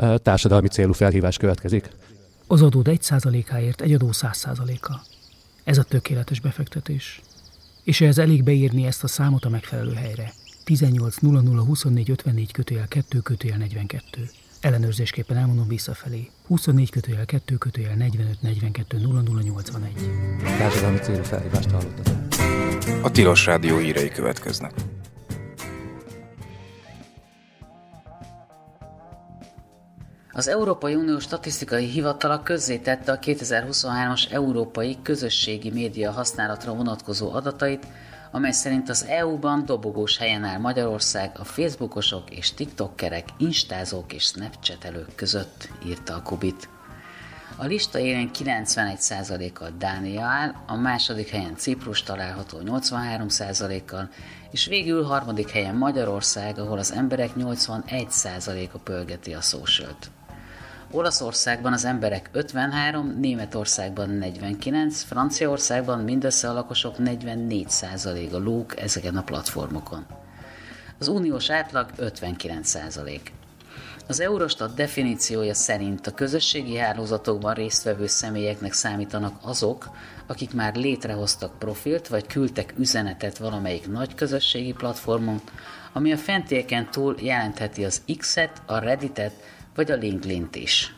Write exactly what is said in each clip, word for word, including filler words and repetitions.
Társadalmi célú felhívás következik. Az adód egy százalékáért egy adó száz százaléka. Ez a tökéletes befektetés. És ehhez elég beírni ezt a számot a megfelelő helyre. tizennyolc nulla nulla huszonnégy ötvennégy kötőjel kettő kötőjel negyvenkettő. Ellenőrzésképpen elmondom visszafelé. huszonnégy kötőjel kettő kötőjel negyvenöt negyvenkettő nulla nulla nyolcvanegy. Társadalmi célú felhívást hallottatok. A Tilos Rádió hírei következnek. Az Európai Unió Statisztikai Hivatala közzétette a kétezer-huszonhármas európai közösségi média használatra vonatkozó adatait, amely szerint az é u-ban dobogós helyen áll Magyarország a facebookosok és tiktokkerek, instázók és snapchatelők között, írta a Kubit. A lista élén kilencvenegy százalékkal Dánia áll, a második helyen Ciprus található nyolcvanhárom százalékkal, és végül harmadik helyen Magyarország, ahol az emberek nyolcvanegy százaléka pörgeti a socialt. Olaszországban az emberek ötvenhárom, Németországban negyvenkilenc, Franciaországban mindössze a lakosok negyvennégy százaléka lóg ezeken a platformokon. Az uniós átlag ötvenkilenc százalék. Az Eurostat definíciója szerint a közösségi hálózatokban résztvevő személyeknek számítanak azok, akik már létrehoztak profilt vagy küldtek üzenetet valamelyik nagy közösségi platformon, ami a fentieken túl jelentheti az X-et, a Redditet vagy a LinkedIn-t is.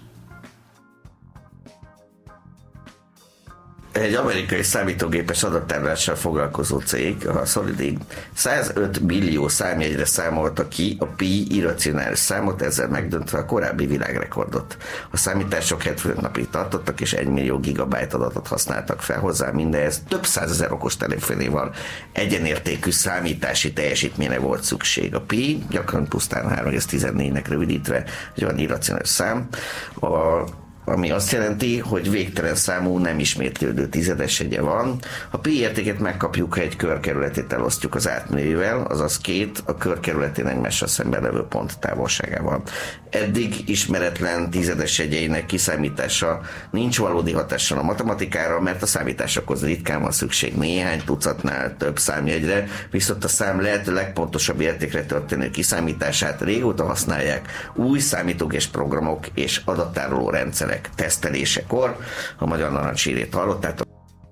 Egy amerikai számítógépes adattárolással foglalkozó cég, a Solidity, százöt millió számjegyre számolta ki a pi irracionális számot, ezzel megdöntve a korábbi világrekordot. A számítások hetvenöt napig tartottak, és egy millió gigabyte adatot használtak fel hozzá, mindehhez több százezer okostelefonéval egyenértékű számítási teljesítményre volt szükség. A pi gyakran pusztán három egész tizennégynek rövidítve egy olyan irracionális szám, a ami azt jelenti, hogy végtelen számú nem ismétlődő tizedesegye van. A pi értéket megkapjuk, ha egy körkerületét elosztjuk az átmérővel, azaz két a körkerületén egymással szemben levő pont távolságával. Eddig ismeretlen tizedesegyeinek kiszámítása nincs valódi hatással a matematikára, mert a számításokhoz ritkán van szükség néhány tucatnál több számjegyre, viszont a szám lehető legpontosabb értékre történő kiszámítását régóta használják új számítógépes programok és adattároló rendszerek tesztelésekor. A Magyar Narancshírét hallottátok.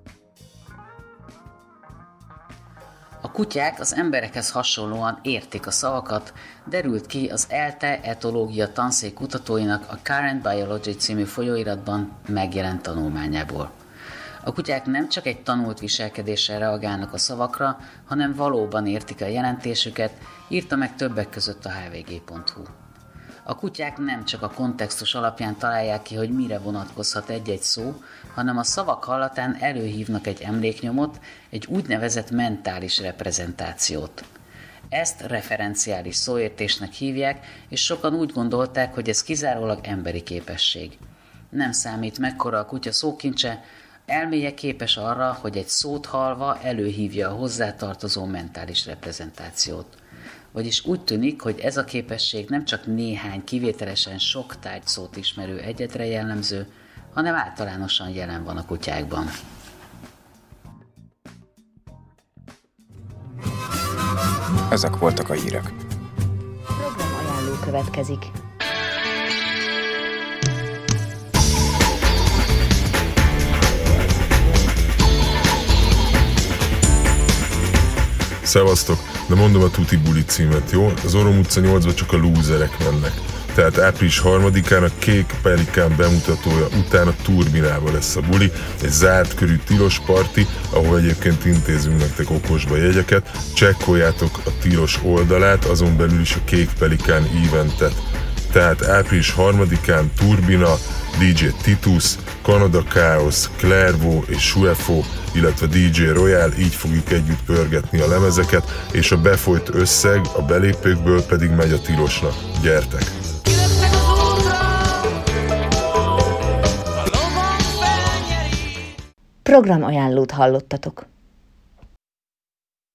A kutyák az emberekhez hasonlóan értik a szavakat, derült ki az ELTE etológia tanszék kutatóinak a Current Biology című folyóiratban megjelent tanulmányából. A kutyák nem csak egy tanult viselkedéssel reagálnak a szavakra, hanem valóban értik a jelentésüket, írta meg többek között a há vé gé pont hú. A kutyák nem csak a kontextus alapján találják ki, hogy mire vonatkozhat egy-egy szó, hanem a szavak hallatán előhívnak egy emléknyomot, egy úgynevezett mentális reprezentációt. Ezt referenciális szóértésnek hívják, és sokan úgy gondolták, hogy ez kizárólag emberi képesség. Nem számít, mekkora a kutya szókincse, elméje képes arra, hogy egy szót hallva előhívja a hozzátartozó mentális reprezentációt. Vagyis úgy tűnik, hogy ez a képesség nem csak néhány kivételesen sok tárgyszót ismerő egyetre jellemző, hanem általánosan jelen van a kutyákban. Ezek voltak a hírek. Programajánló következik. Szevasztok, de mondom a Tuti Buli címet, jó? Az Orom utca nyolcba csak a lúzerek mennek. Tehát április harmadikán a Kék Pelikán bemutatója után a Turbinában lesz a buli, egy zárt körű tilos parti, ahol egyébként intézünk nektek okosba jegyeket. Csekkoljátok a tilos oldalát, azon belül is a Kék Pelikán eventet. Tehát április harmadikán Turbina, dé dzsé Titus, Canada Chaos, Clairvaux és Suefo, illetve dé dzsé Royal, így fogjuk együtt pörgetni a lemezeket, és a befolyt összeg a belépőkből pedig megy a tilosnak. Gyertek! Programajánlót hallottatok.